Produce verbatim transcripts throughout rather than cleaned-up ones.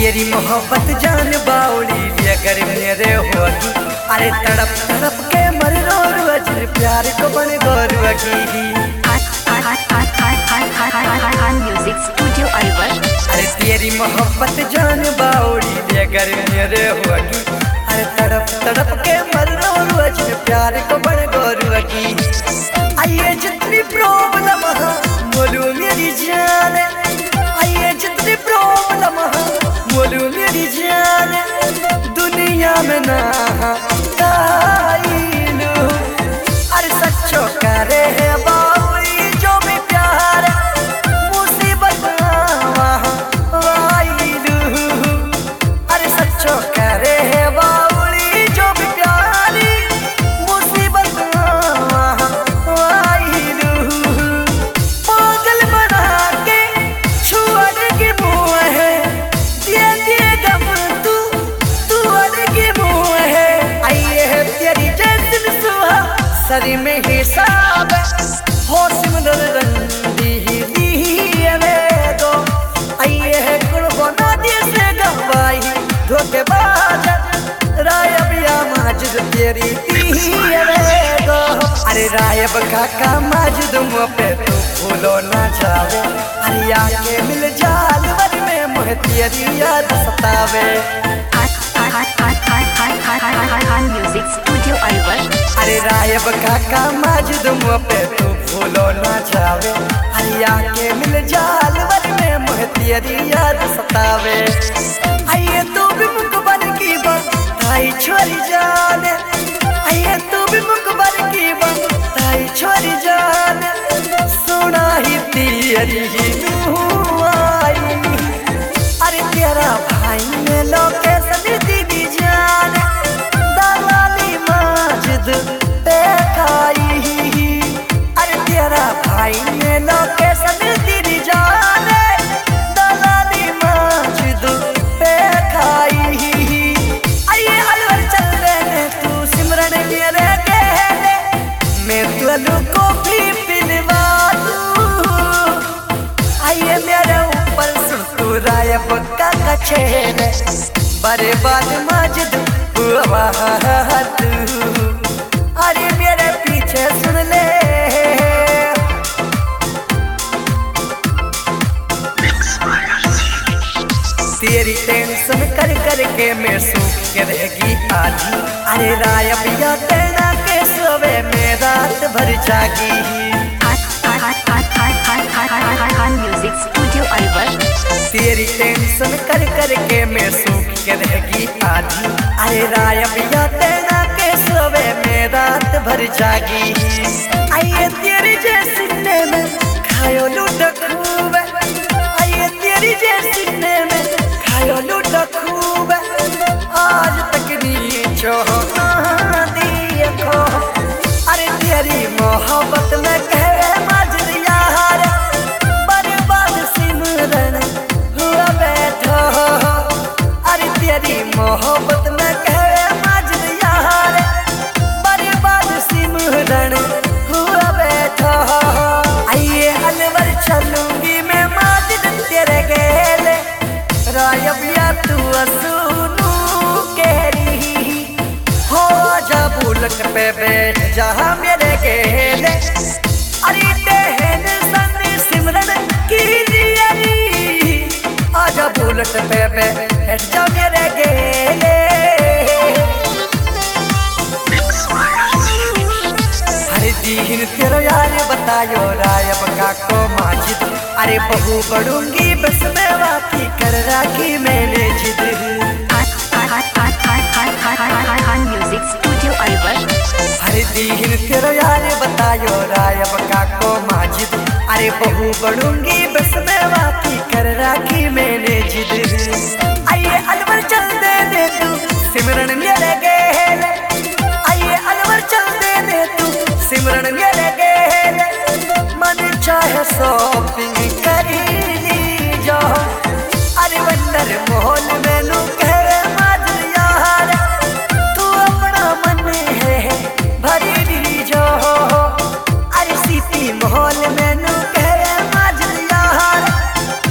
तेरी मोहब्बत जान बाउली अगर मेरे होगी, अरे तड़प तड़प के मर रो अजर प्यार को बन गोरगी। Music studio Alwar. अरे तेरी मोहब्बत जान बाउली अगर मेरे होगी, अरे तड़प तड़प के मर रो अजर प्यार को बन गोरगी। आइए जितनी प्रॉब्लम बोलू मेरी जान, आइए जितनी प्रॉब्लम बोलू मेरी जान, दुनिया में ना ताईलू। अरे सच्चो करे है बाउली जो भी प्यार, मुसीबत आईलू। अरे सच्चो करे है बाउली जो भी प्यार, मुसीबत आईलू। पागल बना के छुअड़ के मुँह है, दिए दिए गम तू तू अड़ के मुँह है। आइए है तेरी जैसन सुहा सरी में हिसाब, हो सिमरन रंदी ही दिए दो। आइए है कुर्बाना दिए से गवाई धोखेबाज रायबिया माजिद तेरी दिए दो। अरे रायब काका माजिद मुँह पे तू भूलो ना जावे, अरे आके मिल जाल वर में मुझे तेरी याद सतावे। Music studio Alwar. अरे रायब काका माजिद मुँह पे तू भूलो ना जावे, अरे आके मिल जाल वर में मुझे तेरी याद सतावे। आइए तू भी मुकबर की बताई छोरी जान, आइए तू भी मुकबर की बताई छोरी जान, सुना ही तेरी ही आई। अरे तेरा भाई ने लोकेशन दी भी जान, दलाली माजिद देखाई। अरे तेरा भाई ने लोकेशन दी भी जान, दलाली माजिद देखाई। आइए अलवर चल रहे तू सिमरन मेरे कहले, मैं तुलू को भी पिलवा दूं। आइए मेरे ऊपर सुन तू रायब काका छेले, बड़े बाद माजिद हुआ तू। अरे मेरे पीछे सुन ले, तेरी टेंशन कर कर के मैं सूख के रहेगी आधी। अरे रायबिया तेरा के सोवे में रात भर जागी। Music studio Alwar. तेरी टेंशन कर कर के मैं सूख के रहेगी आधी। अरे रायबिया तेरा के सोवे में रात भर जागी। आइए तेरी जैसी में खायो लूट खूब, आइए तेरी जैसी में खायो लूट खूब, आज तक नीचो ना देखो। अरे तेरी मोहब्बत में कहे माजिद यार, बर्बाद सिमरन हुआ बैठो। अरे तेरी मोहब्बत में कहे माजिद यार, बर्बाद सिमरन हुआ बैठो। आइए अलवर चलूंगी मैं माजिद तेरे गेले, रायबिया तू सुनू केरी हो जा बुलट पे बैठ जहाँ मेरे गेले। अरे बहन सन सिमरन की दियरी, आजा बुलट पे बैठ जा मेरे गेले। हर दीन तेरा यार बतायो रायब काको माजिद, अरे बहू बढ़ूंगी बस में वाकी कर राखी मैंने जिद। Music studio Alwar. हर दीन तेरा यार बतायो रायब काको माजिद, अरे बहू बढ़ूंगी बस में वाकी कर राखी मैंने जिद। आइए अलवर चल दे दे तू सिमरन मेरे गेले, आइए अलवर चल दे दे तू सिमरन मेरे गेले। मन चाहे शॉपिंग करी ली जो, अरे वंडर मॉल मैनू कहे माजिद यार, तू अपना मन है भरी ली जो। अरे सीपी मॉल मैनू कहे माजिद यार,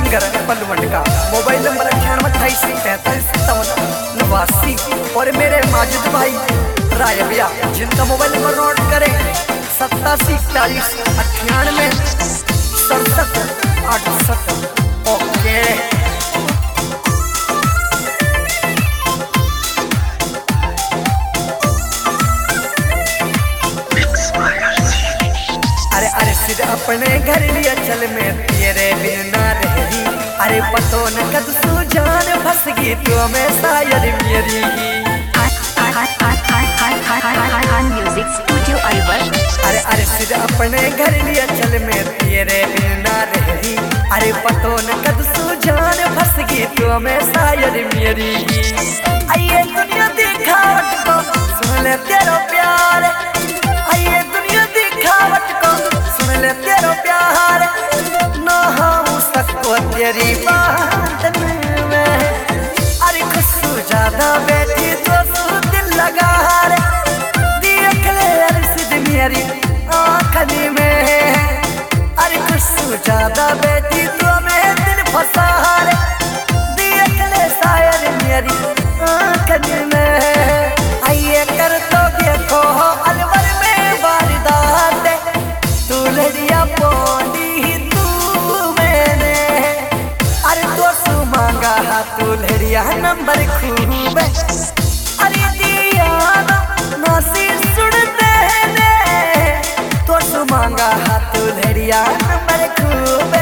सिंगर बलवंत का मोबाइल नंबर अठानवे अट्ठाईस तैंतालीस सत्तावन नवासी और मेरे माजिद भाई राय भैया जिनका मोबाइल नंबर नोट करें सत्तासी इकतालीस अठानवे सड़सठ अड़सठ। ओके अरे अरे सिर्फ अपने घर लिया चल में तेरे बिन ना रही। अरे पतो न कद सू जान फंस गई तू में शायद मेरी। Music studio Alwar. अरे अरे सिर्फ अपने घर लिया चल में तेरे बिन ना रही। अरे पतो न कद सू जान फंस गई तू में शायद मेरी। आइए दुनिया दिखावट को सुन ले तेरा प्यार। आइए दुनिया दिखावट को सुन ले तेरा प्यार। ना हो सको तेरी बात में। अरे खुशू ज्यादा बैठी तो तू दिल लगा रे। देख ले अरशद मेरी आँखनी में। अरे खुशू ज्यादा बैठी तो मैं दिल फंसा रे। देख ले शायर मेरी आँखनी में। आइए कर तो देखो अलवर में वारदात। तू लड़िया बोली तू मैंने। अरे तो सु मांगा तू लड़िया नंबर खूब। अरे दिया नासी सुनते ने। तो सु मांगा तू लड़िया नंबर खूब।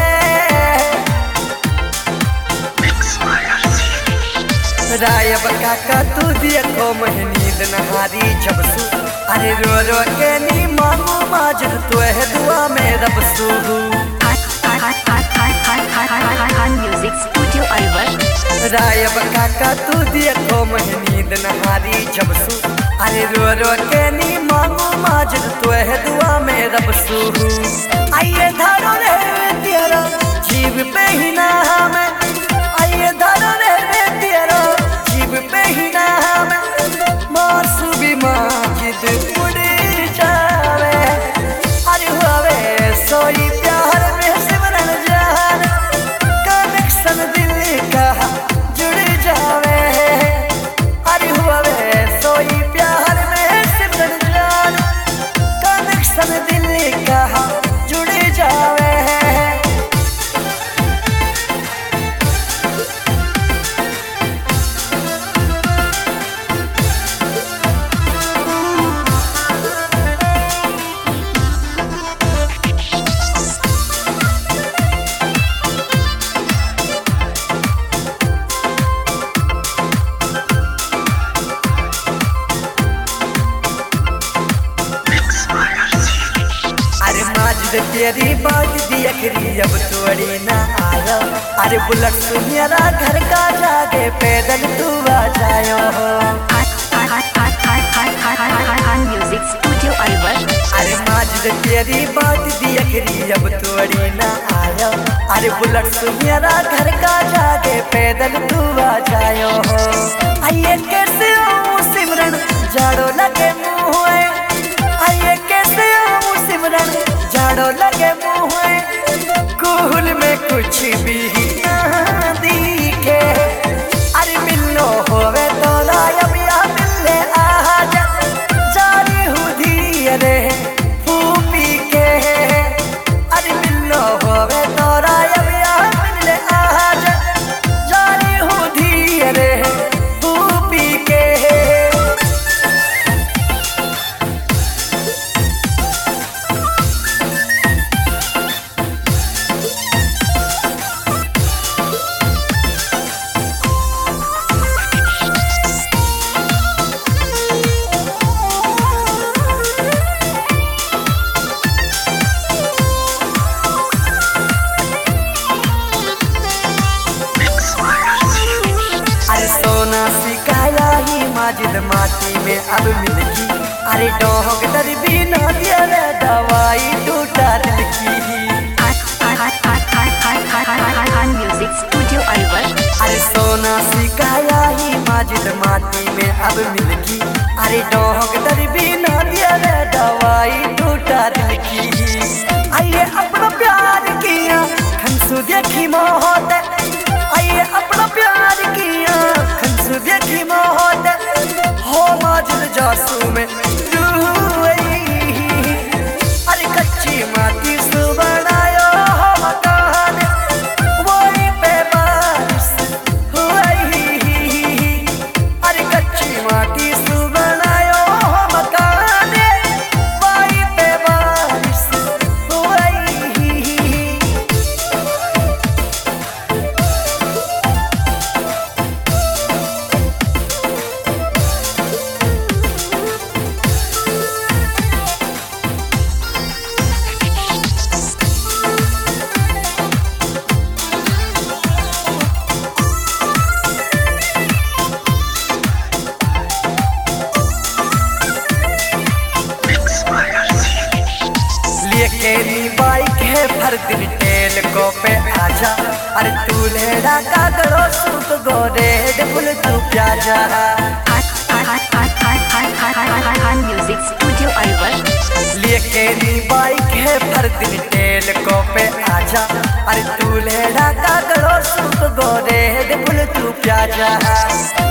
रायब काका तू देखो मैं नींद नहारी जब सू। अरे रो रो के नी मांगू माजद तो है दुआ में रब सू। Music studio Alwar. रायब काका तू देखो मैं नींद नहारी जब सू। अरे रो रो के नी मांगू माजद तो है दुआ में रब सू। आइए धारो रे तेरा जीव पे ही नाम। आइए धारो रे तेरा जीव पे ही नाम। मासूबी माजिद उड़ जावे। अरे हुआवे सोई प्यार में सिमरन जान। कनेक्शन दिल का जुड़ जावे। अरे हुआवे सोई प्यार में सिमरन जान। कनेक्शन दिल का जुड़ जावे। तेरी बात दी अखरी अब तोड़ी ना आयो। अरे बुलेट सुनियरा घर का जागे पैदल तू आ जायो। Music studio Alwar. अरे माजिद तेरी बात दी अखरी अब तोड़ी ना आयो। अरे बुलेट सुनियरा घर का जागे पैदल तू आ जायो। आइए कैसे हो सिमरन जाड़ो लगे मुँह। आइए कैसे हो सिमरन जाड़ो लगे मुँह। कुल में कुछ भी ना दिखे। अरे मिलो होवे तो रायब या मिलने आजा। जारी हूँ धीरे फूपी के। अरे मिलो होवे तो रायब या मिलने आजा। जारी हूँ धीरे फूपी के। माजिद माटी में अब मिलगी। अरे डॉक्टर भी ना दिया रे दवाई टूटा दिल की। Music studio Alwar. अरे सोना सिकाया ही माजिद माटी में अब मिलगी। अरे डॉक्टर भी ना दिया रे दवाई टूटा दिल की। आइए अपना प्यार किया खनसू खंसू देखी मोहत आइए अपना प्यार किया खंसू देखी मोहत हो माजिल जासू में रूह आई। अरे कच्ची माटी से बनायो हो मकान वही पे बारिश हुई। अरे कच्ची माटी से बनायो हो मकान वही पे बारिश हुई। लेके बाइक है भर दिन टेल को पे आजा। अरे तू लेड़ा का करो सूप गोरे फुल तू प्याजा। खान म्यूजिक स्टूडियो अलवर। लेके बाइक है भर दिन टेल को पे आजा। अरे तू लेड़ा का करो सूप गोरे फुल तू प्याजा।